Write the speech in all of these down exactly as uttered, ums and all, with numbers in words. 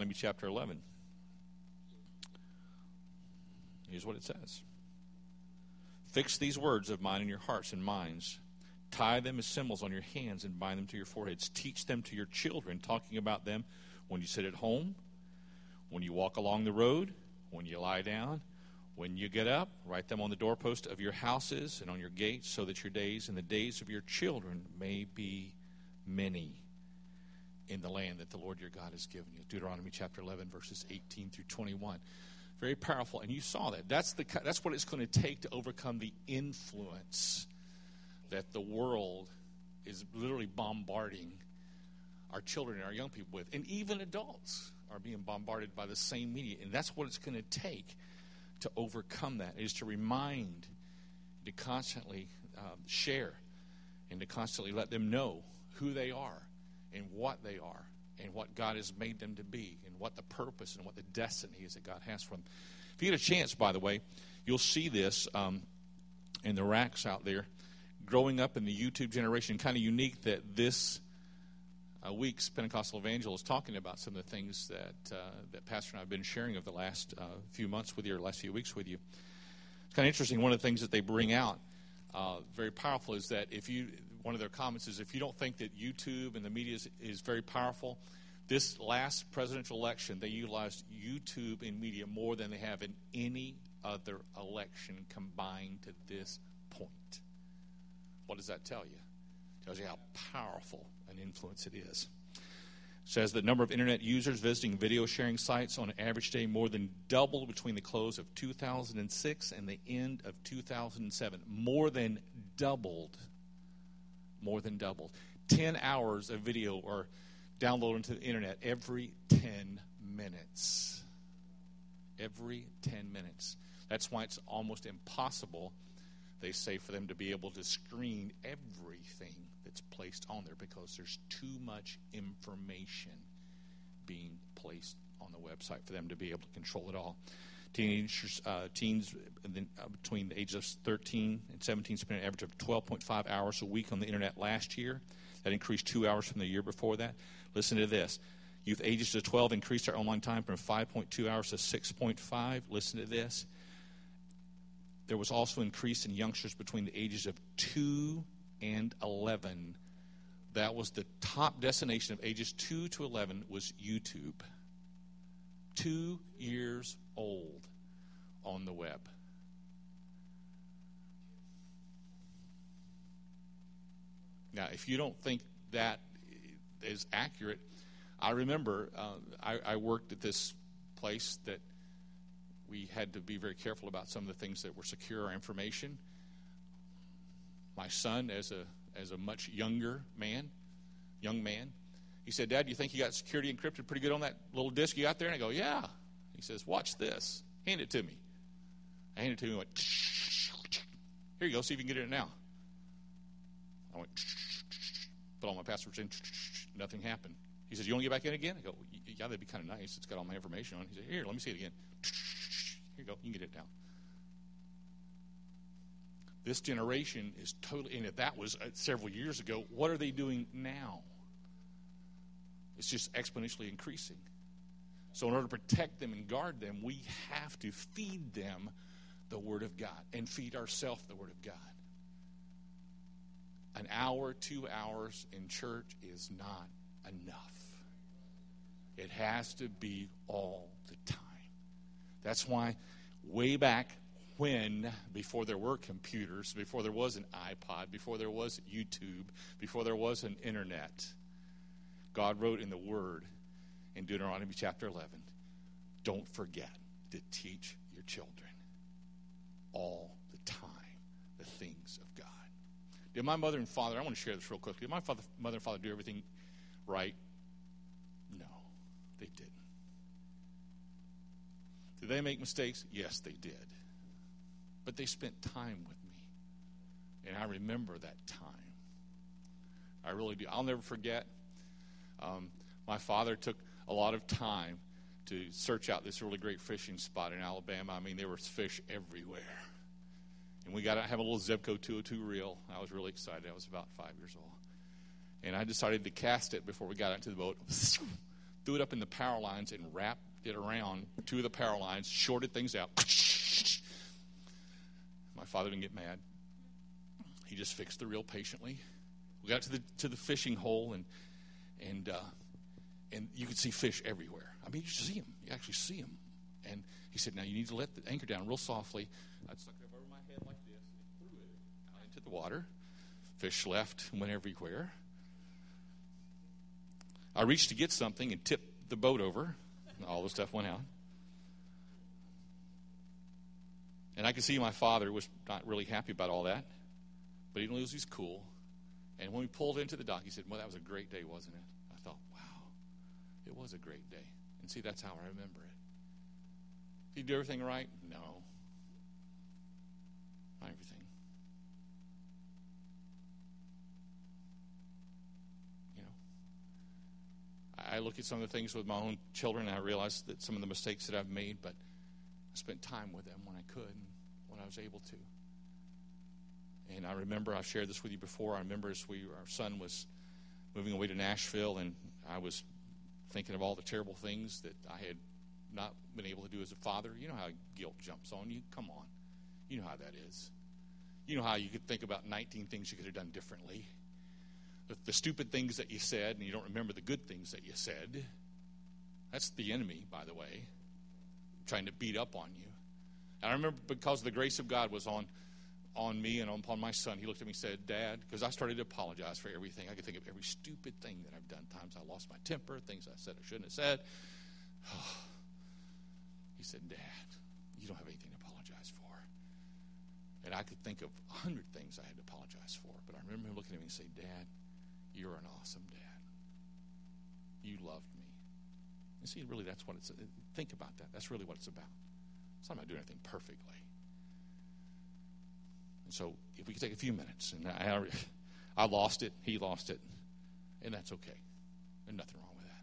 Deuteronomy chapter eleven. Here's what it says. Fix these words of mine in your hearts and minds. Tie them as symbols on your hands and bind them to your foreheads. Teach them to your children, talking about them when you sit at home, when you walk along the road, when you lie down, when you get up. Write them on the doorpost of your houses and on your gates, so that your days and the days of your children may be many in the land that the Lord your God has given you. Deuteronomy chapter eleven, verses eighteen through twenty-one. Very powerful, and you saw that. That's the that's what it's going to take to overcome the influence that the world is literally bombarding our children and our young people with, and even adults are being bombarded by the same media. And that's what it's going to take to overcome that, is to remind, to constantly um, share, and to constantly let them know who they are and what they are and what God has made them to be and what the purpose and what the destiny is that God has for them. If you get a chance, by the way, you'll see this um, in the racks out there. Growing up in the YouTube generation, kind of unique that this uh, week's Pentecostal Evangel is talking about some of the things that uh, that Pastor and I have been sharing over the last uh, few months with you, or last few weeks with you. It's kind of interesting. One of the things that they bring out, uh, very powerful, is that if you, one of their comments is, if you don't think that YouTube and the media is, is very powerful, this last presidential election, they utilized YouTube and media more than they have in any other election combined to this point. What does that tell you? It tells you how powerful an influence it is. It says the number of internet users visiting video sharing sites on an average day more than doubled between the close of two thousand six and the end of two thousand seven. More than doubled. More than doubled. Ten hours of video are downloaded into the internet every ten minutes. Every ten minutes. That's why it's almost impossible, they say, for them to be able to screen everything that's placed on there, because there's too much information being placed on the website for them to be able to control it all. Teenagers, uh, teens uh, between the ages of thirteen and seventeen spent an average of twelve point five hours a week on the internet last year. That increased two hours from the year before that. Listen to this. Youth ages to twelve increased their online time from five point two hours to six point five. Listen to this. There was also an increase in youngsters between the ages of two and eleven. That was the top destination of ages two to eleven was YouTube. Two years old on the web. Now, if you don't think that is accurate, I remember uh, I, I worked at this place that we had to be very careful about some of the things that were secure our information. My son, as a as a much younger man, young man, he said, "Dad, do you think you got security encrypted pretty good on that little disk you got there?" And I go, "Yeah." He says, "Watch this. Hand it to me." I handed it to him and went, "Here you go. See if you can get it now." I went, put all my passwords in. Nothing happened. He says, "You want to get back in again?" I go, "Yeah, that'd be kind of nice. It's got all my information on it." He said, "Here, let me see it again." Here you go. You can get it now. This generation is totally, and if that was several years ago, what are they doing now? It's just exponentially increasing. So in order to protect them and guard them, we have to feed them the Word of God and feed ourselves the Word of God. An hour, two hours in church is not enough. It has to be all the time. That's why way back when, before there were computers, before there was an iPod, before there was YouTube, before there was an internet, God wrote in the Word in Deuteronomy chapter eleven, don't forget to teach your children all the time the things of God. Did my mother and father, I want to share this real quickly, did my father, mother and father do everything right? No, they didn't. Did they make mistakes? Yes, they did. But they spent time with me. And I remember that time. I really do. I'll never forget. Um, my father took a lot of time to search out this really great fishing spot in Alabama. I mean, there was fish everywhere. And we got to have a little Zebco two oh two reel. I was really excited. I was about five years old. And I decided to cast it before we got out to the boat. threw it up in the power lines and wrapped it around two of the power lines, shorted things out. My father didn't get mad. He just fixed the reel patiently. We got to the to the fishing hole, and and uh, and you could see fish everywhere. I mean, you see them. You actually see them. And he said, now you need to let the anchor down real softly. I stuck it over my head like this and threw it out into the water. Fish left and went everywhere. I reached to get something and tipped the boat over. And all the stuff went out. And I could see my father was not really happy about all that. But he didn't lose his cool. And when we pulled into the dock, he said, well, that was a great day, wasn't it? I thought, wow, it was a great day. And see, that's how I remember it. Did he do everything right? No. Not everything. You know, I look at some of the things with my own children, and I realize that some of the mistakes that I've made, but I spent time with them when I could and when I was able to. And I remember, I've shared this with you before, I remember as we, our son was moving away to Nashville, and I was thinking of all the terrible things that I had not been able to do as a father. You know how guilt jumps on you. Come on. You know how that is. You know how you could think about nineteen things you could have done differently. The, the stupid things that you said, and you don't remember the good things that you said. That's the enemy, by the way, trying to beat up on you. And I remember because the grace of God was on on me and upon my son, he looked at me and said, Dad, because I started to apologize for everything. I could think of every stupid thing that I've done. Times I lost my temper, things I said I shouldn't have said. He said, Dad, you don't have anything to apologize for. And I could think of a hundred things I had to apologize for. But I remember him looking at me and saying, Dad, you're an awesome dad. You loved me. And see, really, that's what it's, think about that. That's really what it's about. It's not about doing anything perfectly. And so if we could take a few minutes, and I, I lost it, he lost it, and that's okay. There's nothing wrong with that.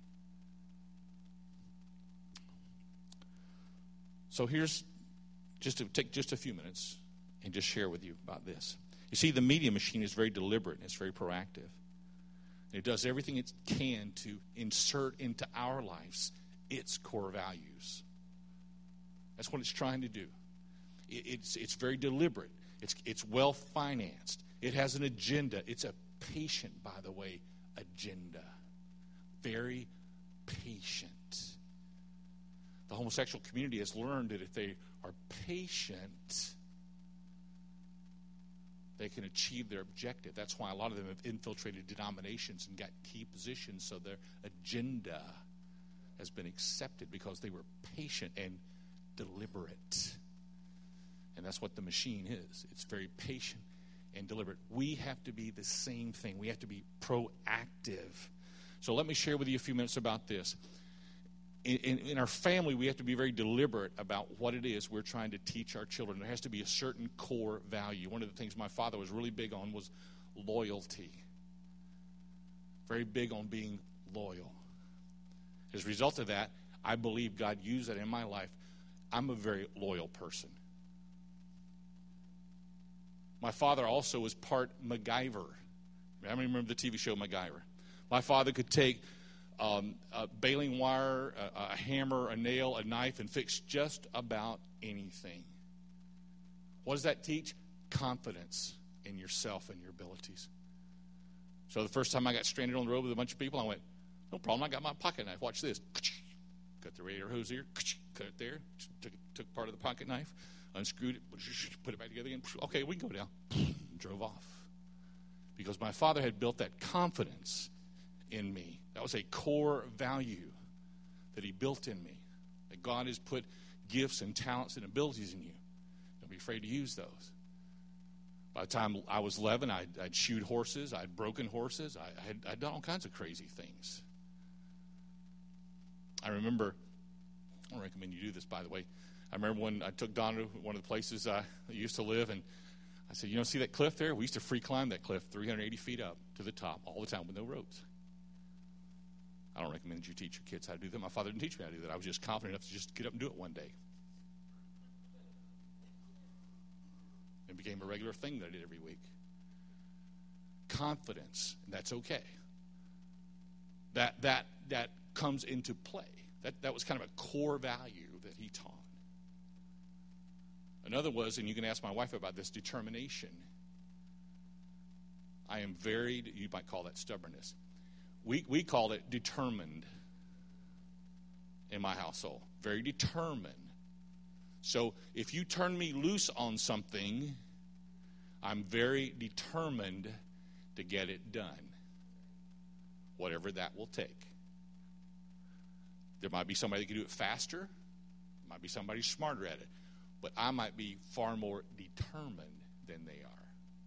So here's, just to take just a few minutes and just share with you about this. You see, the media machine is very deliberate and it's very proactive. It does everything it can to insert into our lives its core values. That's what it's trying to do. It, it's it's very deliberate. It's it's well financed. It has an agenda. It's a patient, by the way, agenda. Very patient. The homosexual community has learned that if they are patient, they can achieve their objective. That's why a lot of them have infiltrated denominations and got key positions, so their agenda has been accepted because they were patient and deliberate. And that's what the machine is. It's very patient and deliberate. We have to be the same thing. We have to be proactive. So let me share with you a few minutes about this. In, in, in our family, we have to be very deliberate about what it is we're trying to teach our children. There has to be a certain core value. One of the things my father was really big on was loyalty. Very big on being loyal. As a result of that, I believe God used that in my life. I'm a very loyal person. My father also was part MacGyver. I remember the T V show MacGyver. My father could take um, a baling wire, a, a hammer, a nail, a knife, and fix just about anything. What does that teach? Confidence in yourself and your abilities. So the first time I got stranded on the road with a bunch of people, I went, no problem, I got my pocket knife. Watch this. Cut the radiator hose here, cut it there, took, took part of the pocket knife, unscrewed it, put it back together again. Okay, we can go down. Drove off. Because my father had built that confidence in me. That was a core value that he built in me. That God has put gifts and talents and abilities in you. Don't be afraid to use those. By the time I was eleven, I'd, I'd shoot horses. I'd broken horses. I, I had, I'd done all kinds of crazy things. I remember, I don't recommend you do this, by the way. I remember when I took Donna to one of the places I used to live, and I said, you know, see that cliff there? We used to free climb that cliff three hundred eighty feet up to the top all the time with no ropes. I don't recommend you teach your kids how to do that. My father didn't teach me how to do that. I was just confident enough to just get up and do it one day. It became a regular thing that I did every week. Confidence, and that's okay. That that that comes into play. That, that was kind of a core value that he taught. Another was, and you can ask my wife about this, determination. I am very, you might call that stubbornness. We, we call it determined in my household. Very determined. So if you turn me loose on something, I'm very determined to get it done, whatever that will take. There might be somebody that can do it faster. There might be somebody smarter at it. But I might be far more determined than they are.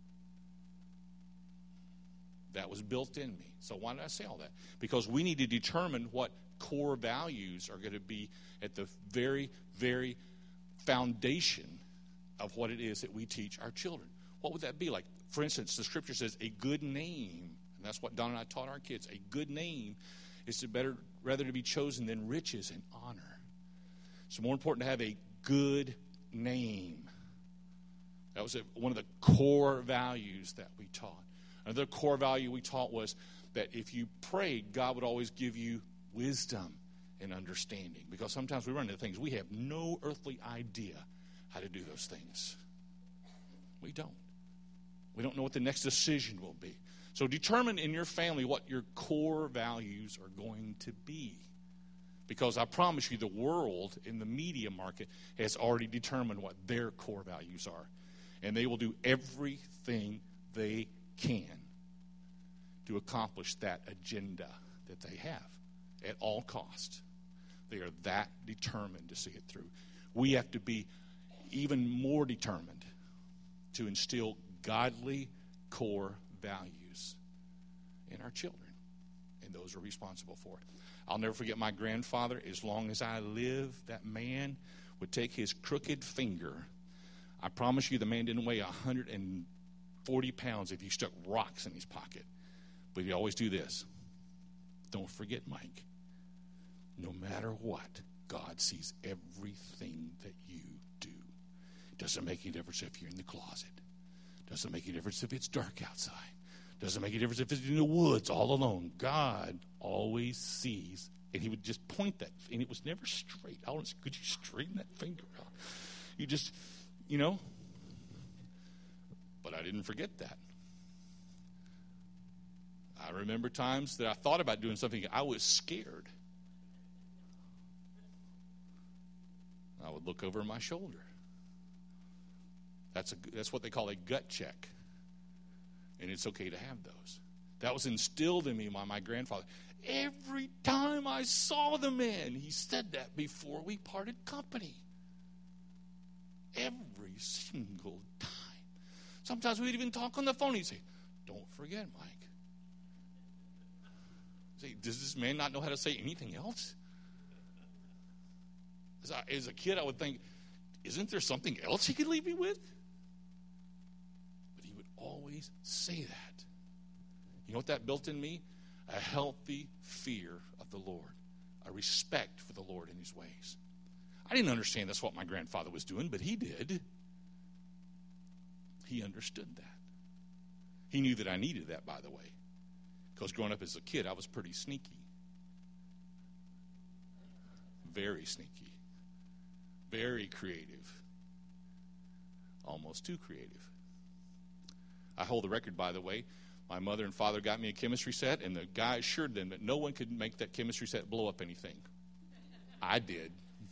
That was built in me. So why did I say all that? Because we need to determine what core values are going to be at the very, very foundation of what it is that we teach our children. What would that be like? For instance, the scripture says a good name, and that's what Don and I taught our kids. A good name is to better rather to be chosen than riches and honor. It's more important to have a good name. That was a, one of the core values that we taught. Another core value we taught was that if you prayed, God would always give you wisdom and understanding. Because sometimes we run into things we have no earthly idea how to do those things. We don't. We don't know what the next decision will be. So determine in your family what your core values are going to be. Because I promise you, the world in the media market has already determined what their core values are. And they will do everything they can to accomplish that agenda that they have at all cost. They are that determined to see it through. We have to be even more determined to instill godly core values in our children, and those are responsible for it. I'll never forget my grandfather. As long as I live, that man would take his crooked finger. I promise you the man didn't weigh one hundred forty pounds if you stuck rocks in his pocket. But he'd always do this. Don't forget, Mike, no matter what, God sees everything that you do. It doesn't make any difference if you're in the closet. It doesn't make any difference if it's dark outside. It doesn't make any difference if it's in the woods all alone. God always sees. And he would just point that, and it was never straight. I want to say, could you straighten that finger out? You just, you know. But I didn't forget that. I remember times that I thought about doing something. I was scared. I would look over my shoulder. That's a, that's what they call a gut check. And it's okay to have those. That was instilled in me by my grandfather. Every time I saw the man, he said that before we parted company. Every single time. Sometimes we'd even talk on the phone. He'd say, don't forget, Mike. Say, does this man not know how to say anything else? As, I, as a kid, I would think, isn't there something else he could leave me with? But he would always say that. You know what that built in me? A healthy fear of the Lord. A respect for the Lord and his ways. I didn't understand that's what my grandfather was doing, but he did. He understood that. He knew that I needed that, by the way. Because growing up as a kid, I was pretty sneaky. Very sneaky. Very creative. Almost too creative. I hold the record, by the way. My mother and father got me a chemistry set, and the guy assured them that no one could make that chemistry set blow up anything. I did.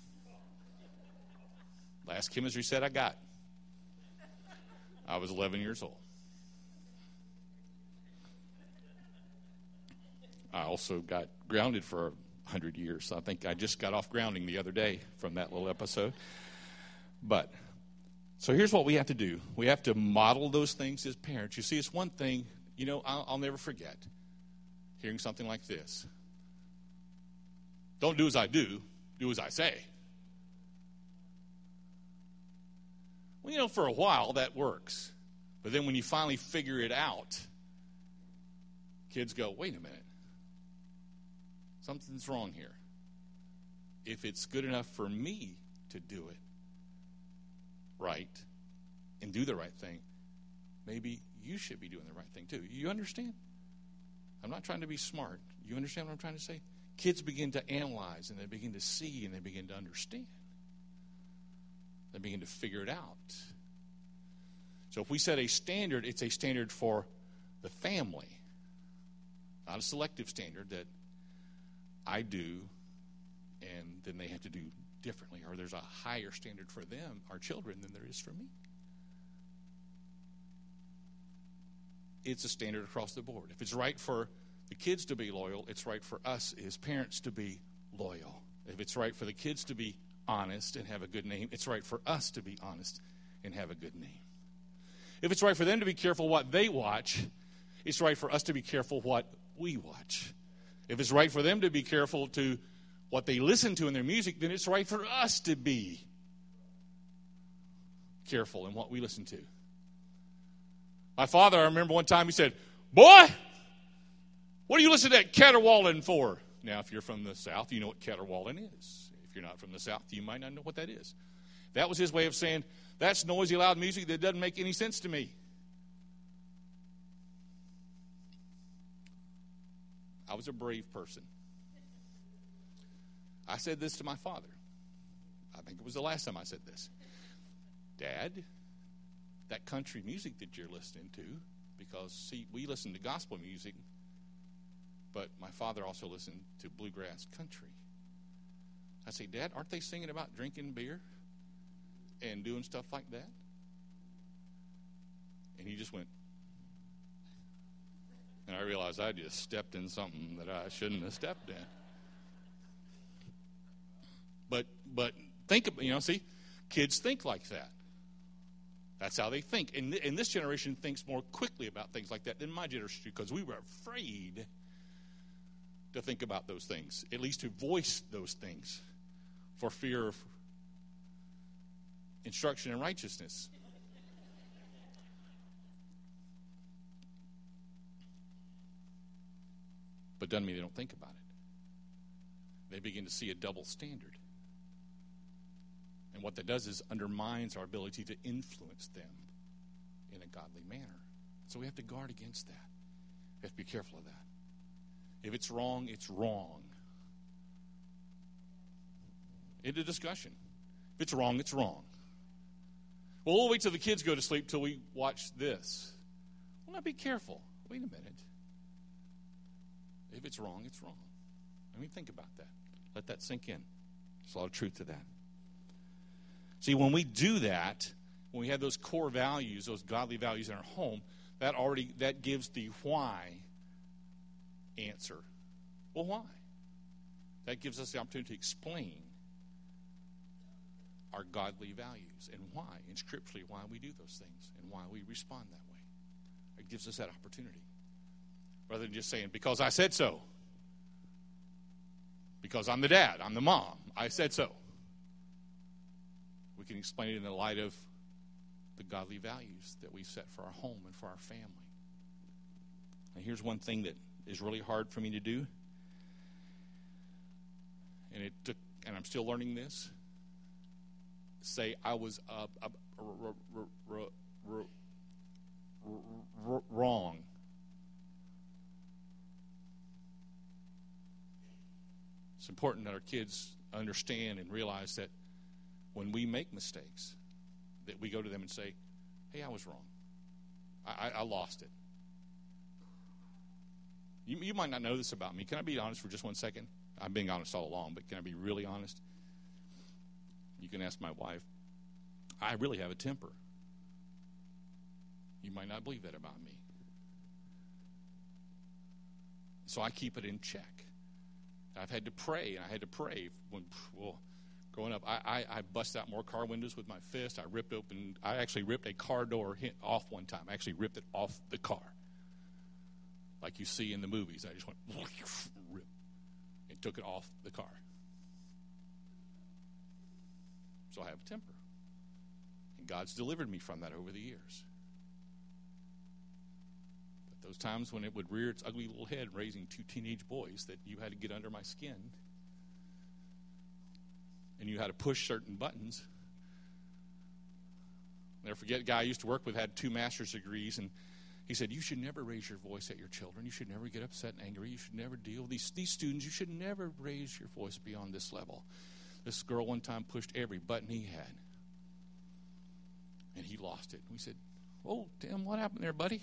Last chemistry set I got. I was eleven years old. I also got grounded for one hundred years. I think I just got off grounding the other day from that little episode. But, so here's what we have to do. We have to model those things as parents. You see, it's one thing, you know, I'll, I'll never forget hearing something like this. Don't do as I do, do as I say. Well, you know, for a while that works. But then when you finally figure it out, kids go, wait a minute. Something's wrong here. If it's good enough for me to do it right and do the right thing, maybe you should be doing the right thing too. You understand? I'm not trying to be smart. You understand what I'm trying to say? kids begin to analyze, and they begin to see, and they begin to understand. They begin to figure it out. So if we set a standard, it's a standard for the family, not a selective standard that I do and then they have to do differently, or there's a higher standard for them, our children, than there is for me. It's a standard across the board. If it's right for the kids to be loyal, it's right for us as parents to be loyal. If it's right for the kids to be honest and have a good name, it's right for us to be honest and have a good name. If it's right for them to be careful what they watch, it's right for us to be careful what we watch. If it's right for them to be careful to what they listen to in their music, then it's right for us to be careful in what we listen to. My father, I remember one time he said, "Boy, what do you listen to that caterwauling for?" Now, if you're from the South, you know what caterwauling is. If you're not from the South, you might not know what that is. That was his way of saying, that's noisy, loud music that doesn't make any sense to me. I was a brave person. I said this to my father. I think it was the last time I said this. Dad, that country music that you're listening to, because, see, we listen to gospel music, but my father also listened to bluegrass country. I say, Dad, aren't they singing about drinking beer and doing stuff like that? And he just went. And I realized I just stepped in something that I shouldn't have stepped in. But but think about, you know, see, kids think like that. That's how they think. And, and this generation thinks more quickly about things like that than my generation, because we were afraid to think about those things, at least to voice those things, for fear of instruction and righteousness. But doesn't mean they don't think about it. They begin to see a double standard. And what that does is undermines our ability to influence them in a godly manner. So we have to guard against that. We have to be careful of that. If it's wrong, it's wrong. It's a discussion. If it's wrong, it's wrong. Well, we'll wait till the kids go to sleep till we watch this. Well, now be careful. Wait a minute. If it's wrong, it's wrong. I mean, think about that. Let that sink in. There's a lot of truth to that. See, when we do that, when we have those core values, those godly values in our home, that already that gives the why answer. Well, why? That gives us the opportunity to explain our godly values and why, and scripturally why we do those things and why we respond that way. It gives us that opportunity. Rather than just saying, because I said so. Because I'm the dad, I'm the mom, I said so. We can explain it in the light of the godly values that we set for our home and for our family. And here's one thing that is really hard for me to do. And it took, and I'm still learning this. Say I was uh, uh, r- r- r- r- r- r- wrong. It's important that our kids understand and realize that when we make mistakes, that we go to them and say, hey, I was wrong. I, I, I lost it. You, you might not know this about me. Can I be honest for just one second? I'm being honest all along, but can I be really honest? You can ask my wife. I really have a temper. You might not believe that about me. So I keep it in check. I've had to pray, and I had to pray when, well, growing up. I, I, I bust out more car windows with my fist. I ripped open, I actually ripped a car door off one time. I actually ripped it off the car. Like you see in the movies. I just went, rip, and took it off the car. So I have a temper. And God's delivered me from that over the years. But those times when it would rear its ugly little head raising two teenage boys that you had to get under my skin, and you had to push certain buttons. I'll never forget, a guy I used to work with had two master's degrees, and He said, you should never raise your voice at your children. You should never get upset and angry. You should never deal with these, these students. You should never raise your voice beyond this level. This girl one time pushed every button he had. And he lost it. We said, oh, Tim, what happened there, buddy?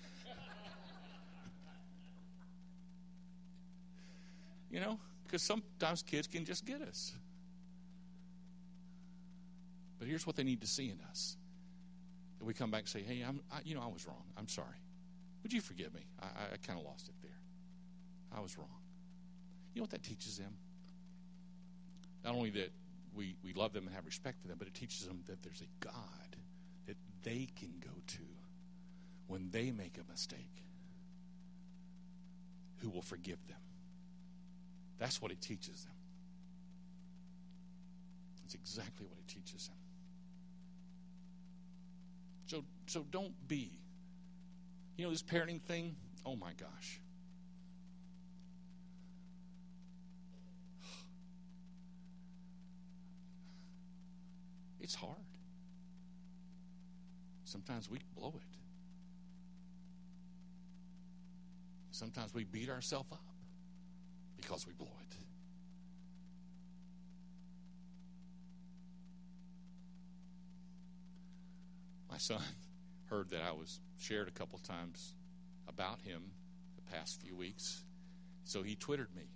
You know, because sometimes kids can just get us. But here's what they need to see in us. And we come back and say, hey, I'm, I, you know, I was wrong. I'm sorry. Would you forgive me? I, I kind of lost it there. I was wrong. You know what that teaches them? Not only that we, we love them and have respect for them, but it teaches them that there's a God that they can go to when they make a mistake, who will forgive them. That's what it teaches them. That's exactly what it teaches them. So, so don't be. You know, this parenting thing, oh my gosh. It's hard. Sometimes we blow it. Sometimes we beat ourselves up because we blow it. My son heard that I was shared a couple times about him the past few weeks, so he Twittered me.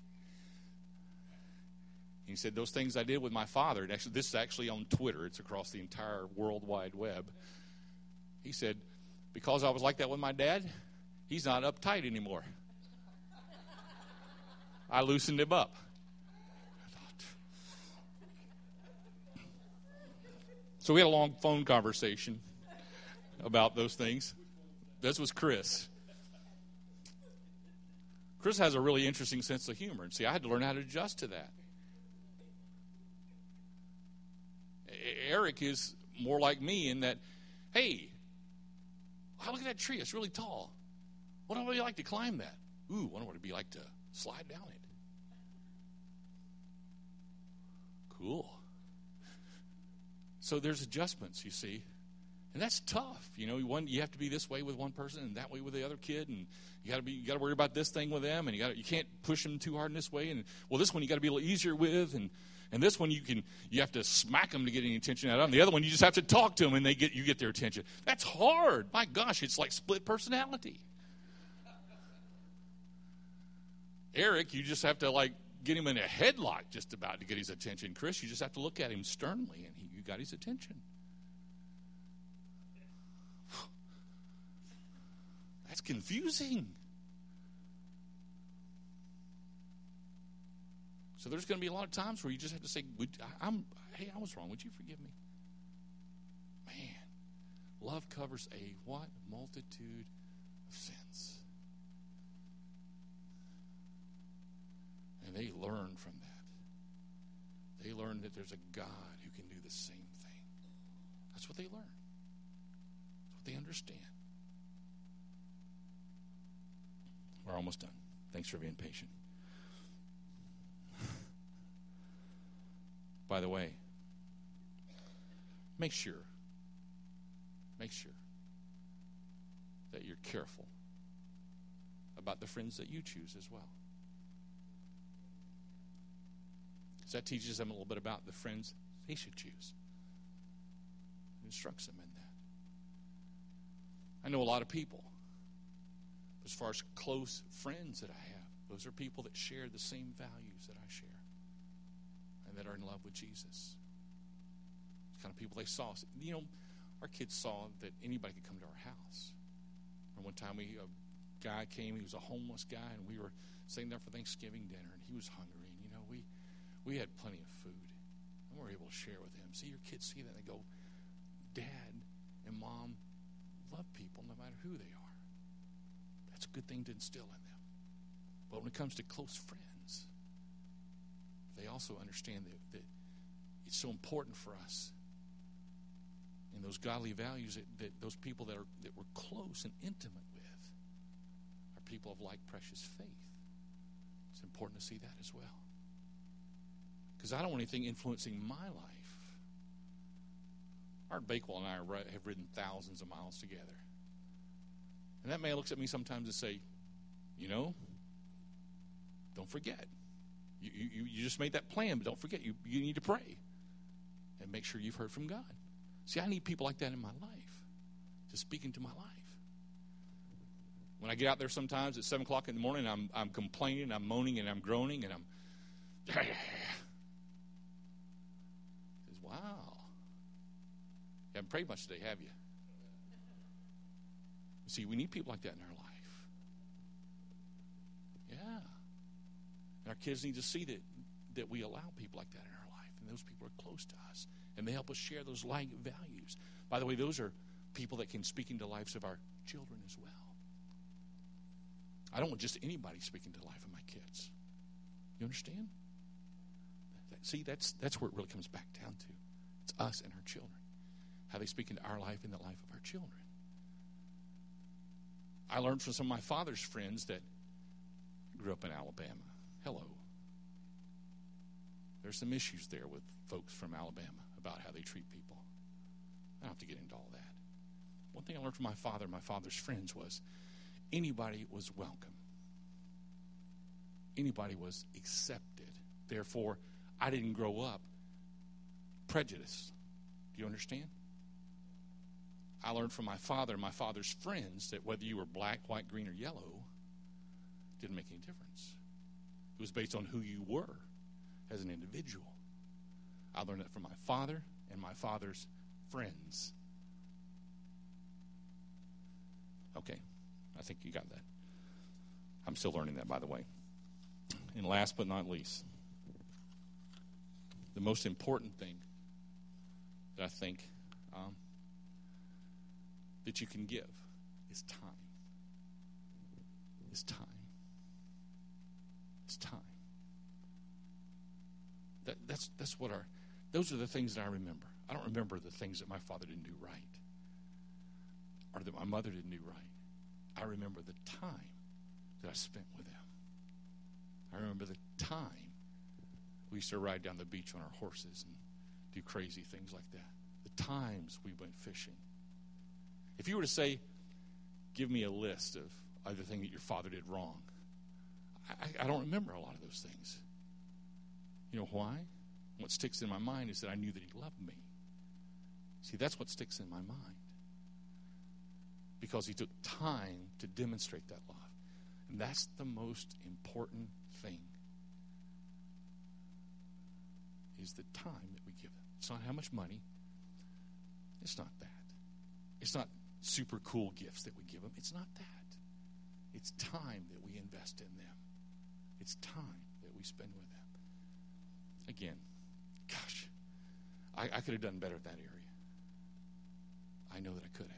He said, those things I did with my father, and actually, this is actually on Twitter. It's across the entire World Wide Web. He said, because I was like that with my dad, he's not uptight anymore. I loosened him up. So we had a long phone conversation about those things. This was Chris. Chris has a really interesting sense of humor. And see, I had to learn how to adjust to that. Eric is more like me in that, hey, oh, look at that tree. It's really tall. What would it be like to climb that? Ooh, I wonder what it'd be like to slide down it. Cool. So there's adjustments, you see. And that's tough. You know, one, you have to be this way with one person and that way with the other kid, and you got to be you got to worry about this thing with them, and you got you can't push them too hard in this way, and well, this one you got to be a little easier with, and and this one you can you have to smack them to get any attention out of them. The other one you just have to talk to them and they get you get their attention. That's hard. My gosh, it's like split personality. Eric, you just have to like get him in a headlock just about to get his attention. Chris, you just have to look at him sternly and he, you got his attention. That's confusing. So there's going to be a lot of times where you just have to say, I'm, hey, I was wrong. Would you forgive me? Man, love covers a what? Multitude of sins. And they learn from that. They learn that there's a God who can do the same thing. That's what they learn. That's what they understand. We're almost done. Thanks for being patient. By the way, make sure, make sure that you're careful about the friends that you choose as well. Because that teaches them a little bit about the friends they should choose. It instructs them in that. I know a lot of people. As far as close friends that I have, those are people that share the same values that I share and that are in love with Jesus. It's kind of people they saw. You know, our kids saw that anybody could come to our house. And one time we, a guy came, he was a homeless guy, and we were sitting there for Thanksgiving dinner, and he was hungry. And, you know, we, we had plenty of food, and we were able to share with him. See, your kids see that, and they go, Dad and Mom love people no matter who they are. That's a good thing to instill in them. But when it comes to close friends, they also understand that, that it's so important for us in those godly values that, that those people that are that we're close and intimate with are people of like precious faith. It's important to see that as well. Because I don't want anything influencing my life. Art Bakewell and I have ridden thousands of miles together. And that man looks at me sometimes and say, you know, don't forget. You, you, you just made that plan, but don't forget. You, you need to pray and make sure you've heard from God. See, I need people like that in my life to speak into my life. When I get out there sometimes at seven o'clock in the morning, I'm, I'm complaining, I'm moaning, and I'm groaning, and I'm, says, wow. You haven't prayed much today, have you? See, we need people like that in our life. Yeah. And our kids need to see that, that we allow people like that in our life, and those people are close to us, and they help us share those like values. By the way, those are people that can speak into the lives of our children as well. I don't want just anybody speaking to the life of my kids. You understand? See, that's that's where it really comes back down to. It's us and our children. How they speak into our life and the life of our children. I learned from some of my father's friends that grew up in Alabama. Hello. There's some issues there with folks from Alabama about how they treat people. I don't have to get into all that. One thing I learned from my father and my father's friends was anybody was welcome. Anybody was accepted. Therefore, I didn't grow up prejudiced. Do you understand? I learned from my father and my father's friends that whether you were black, white, green, or yellow didn't make any difference. It was based on who you were as an individual. I learned that from my father and my father's friends. Okay, I think you got that. I'm still learning that, by the way. And last but not least, the most important thing that I think um, that you can give is time. Is time. Is time. That, that's that's what our. Those are the things that I remember. I don't remember the things that my father didn't do right, or that my mother didn't do right. I remember the time that I spent with them. I remember the time we used to ride down the beach on our horses and do crazy things like that. The times we went fishing. If you were to say, give me a list of other things that your father did wrong, I, I don't remember a lot of those things. You know why? What sticks in my mind is that I knew that he loved me. See, that's what sticks in my mind. Because he took time to demonstrate that love. And that's the most important thing. Is the time that we give them. It's not how much money. It's not that. It's not super cool gifts that we give them. It's not that. It's time that we invest in them. It's time that we spend with them. Again, gosh, I, I could have done better at that area. I know that I could have.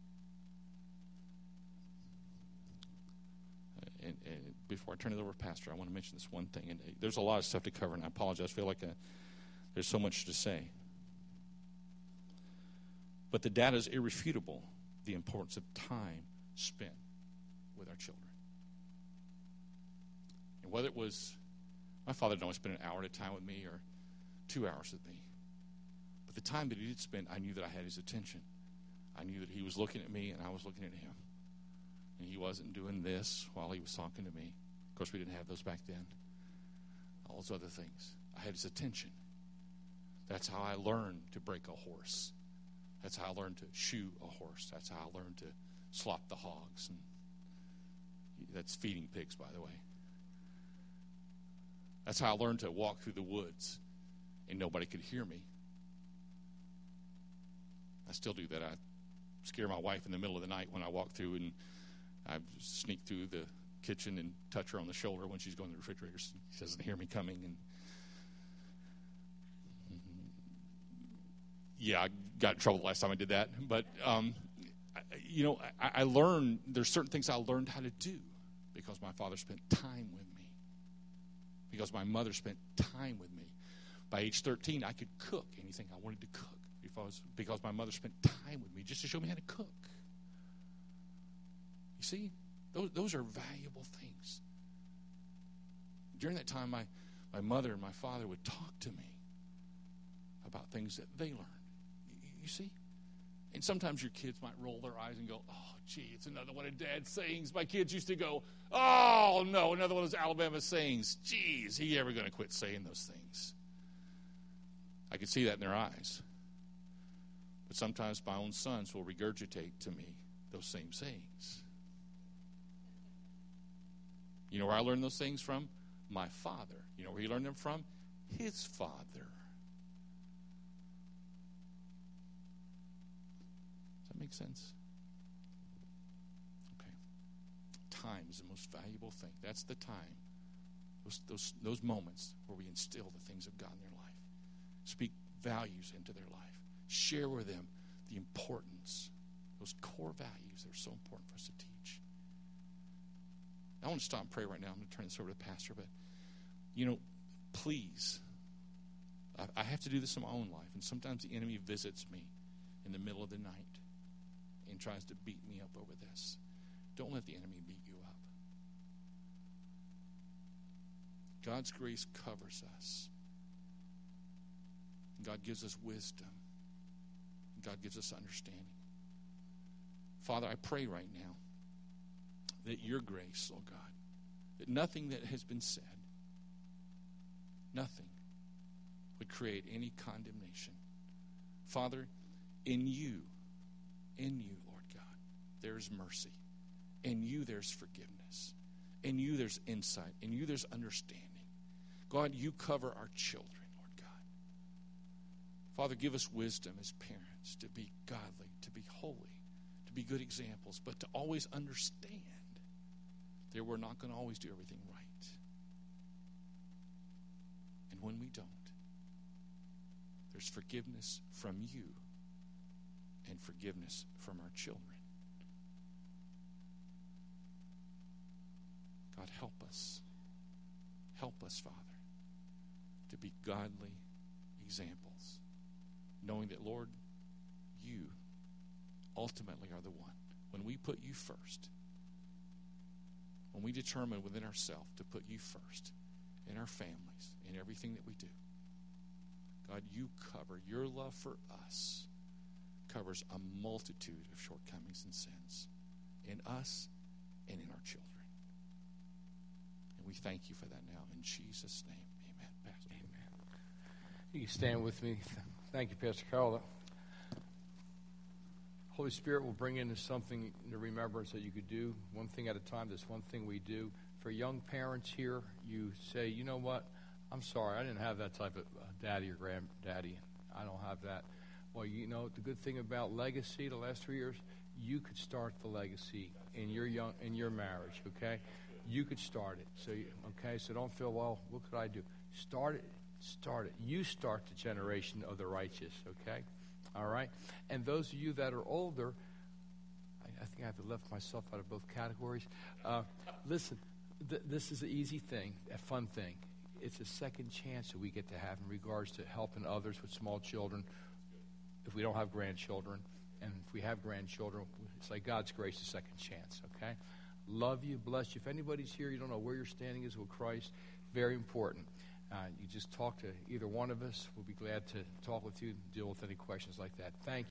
And, and before I turn it over to Pastor, I want to mention this one thing. And there's a lot of stuff to cover, and I apologize. I feel like a, there's so much to say. But the data is irrefutable, the importance of time spent with our children. And whether it was, my father didn't always spend an hour at a time with me or two hours with me. But the time that he did spend, I knew that I had his attention. I knew that he was looking at me and I was looking at him. And he wasn't doing this while he was talking to me. Of course, we didn't have those back then. All those other things. I had his attention. That's how I learned to break a horse. That's how I learned to shoe a horse. That's how I learned to slop the hogs. And that's feeding pigs, by the way. That's how I learned to walk through the woods and nobody could hear me. I still do that. I scare my wife in the middle of the night when I walk through, and I sneak through the kitchen and touch her on the shoulder when she's going to the refrigerator. She doesn't hear me coming. And yeah, I got in trouble last time I did that. But, um, I, you know, I, I learned, there's certain things I learned how to do because my father spent time with me. Because my mother spent time with me. By age thirteen, I could cook anything I wanted to cook because, because my mother spent time with me just to show me how to cook. You see, those, those are valuable things. During that time, my, my mother and my father would talk to me about things that they learned. You, you see? And sometimes your kids might roll their eyes and go, oh, gee, it's another one of Dad's sayings. My kids used to go, oh, no, another one of those Alabama sayings. Gee, is he ever going to quit saying those things? I could see that in their eyes. But sometimes my own sons will regurgitate to me those same sayings. You know where I learned those things from? My father. You know where he learned them from? His father. Make sense? Okay. Time is the most valuable thing. That's the time. Those, those, those moments where we instill the things of God in their life. Speak values into their life. Share with them the importance, those core values that are so important for us to teach. I want to stop and pray right now. I'm going to turn this over to the pastor, but, you know, please, I, I have to do this in my own life, and sometimes the enemy visits me in the middle of the night and tries to beat me up over this. Don't let the enemy beat you up. God's grace covers us. God gives us wisdom. God gives us understanding. Father, I pray right now that your grace, oh God, that nothing that has been said, nothing would create any condemnation. Father, in you, in you, Lord God, there's mercy. In you, there's forgiveness. In you, there's insight. In you, there's understanding. God, you cover our children, Lord God. Father, give us wisdom as parents to be godly, to be holy, to be good examples, but to always understand that we're not going to always do everything right. And when we don't, there's forgiveness from you and forgiveness from our children. God, help us. Help us, Father, to be godly examples, knowing that, Lord, you ultimately are the one. When we put you first, when we determine within ourselves to put you first in our families, in everything that we do, God, you cover, your love for us covers a multitude of shortcomings and sins in us and in our children. And we thank you for that now. In Jesus' name, amen. Pastor. Amen. You can stand with me. Thank you, Pastor Carl. Holy Spirit will bring into something in the remembrance that you could do one thing at a time. There's one thing we do. For young parents here, you say, you know what? I'm sorry, I didn't have that type of uh, daddy or granddaddy. I don't have that. Well, you know, the good thing about legacy the last three years, you could start the legacy in your young in your marriage, okay? You could start it. So, you, okay, so don't feel, well, what could I do? Start it. Start it. You start the generation of the righteous, okay? All right? And those of you that are older, I, I think I have left myself out of both categories. Uh, listen, th- this is an easy thing, a fun thing. It's a second chance that we get to have in regards to helping others with small children if we don't have grandchildren. And if we have grandchildren, it's like God's grace, a second chance, okay? Love you, bless you. If anybody's here, you don't know where your standing is with Christ, very important. Uh, you just talk to either one of us. We'll be glad to talk with you, deal with any questions like that. Thank you.